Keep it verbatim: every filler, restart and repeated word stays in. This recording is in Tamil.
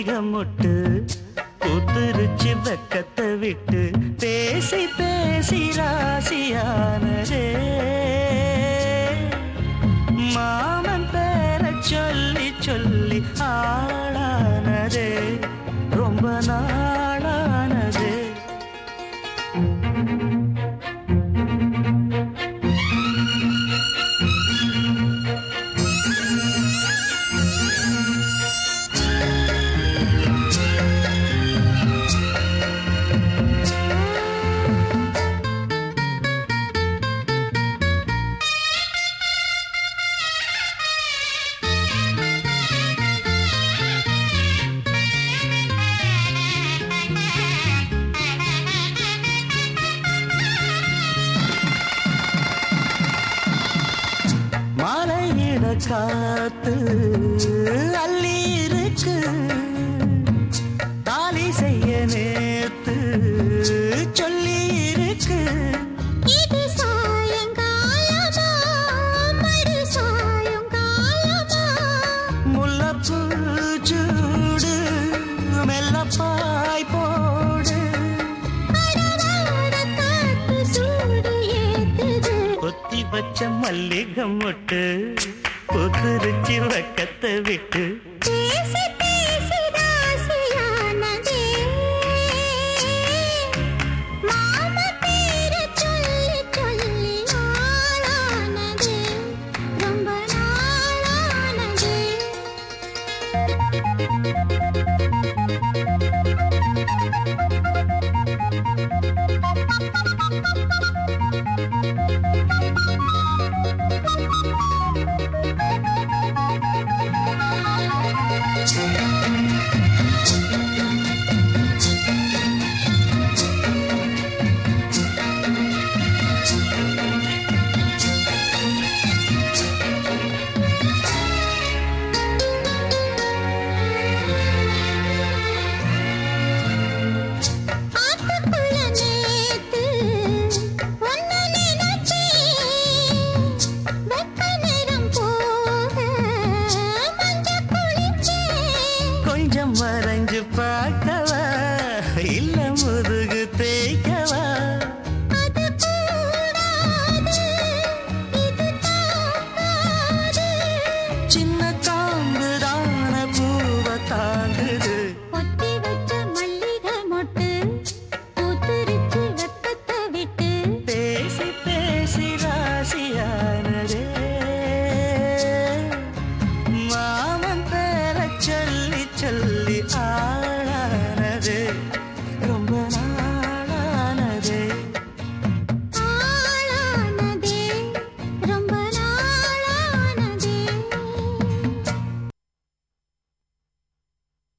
மல்லிகை மொட்டு பூத்துருச்சு வெக்கத்தை விட்டு பேசி பேசி ராசியானதே மாமன் பேர சொல்லி சொல்லி ஆளானதே ரொம்ப நாளானதே. மலையிட காத்து அள்ளி இருக்கு தாலி செய்ய நேத்து சொல்லி இருக்கு. இது சாயங்காலமா மறு சாயங்காலமா முல்லப்பூ சூடு மெல்லப்பாய் போடு அடவாட காத்து சூடு ஏத்துது. கொத்தி வச்ச மல்லிகை மொட்டு புதுரிச்சி வக்கத்தை விட்டு பேசி பேசி ராசியானதே மாம பேர சொல்லி சொல்லி ஆளானதே ரொம்ப நாளானதே. ஆத்துக்குள்ள நேத்து ஒன்னு நினைச்சேன் வெக்க நேரம் போக மஞ்ச குளிச்சேன். கொஞ்சம் வரைஞ்சு பார்க்கவா இல்ல முதுகு தேய்க்கவா. அது கூடாது இது தாங்காது சின்ன காம்புதான பூவை தாங்குது ஒத்தி வச்ச மல்லிகை மொட்டு பூத்துருச்சு வெக்கத்தை விட்டு பேசி பேசி ராசியானதே மாமன் பேர சொல்லி சொல்லி ஆ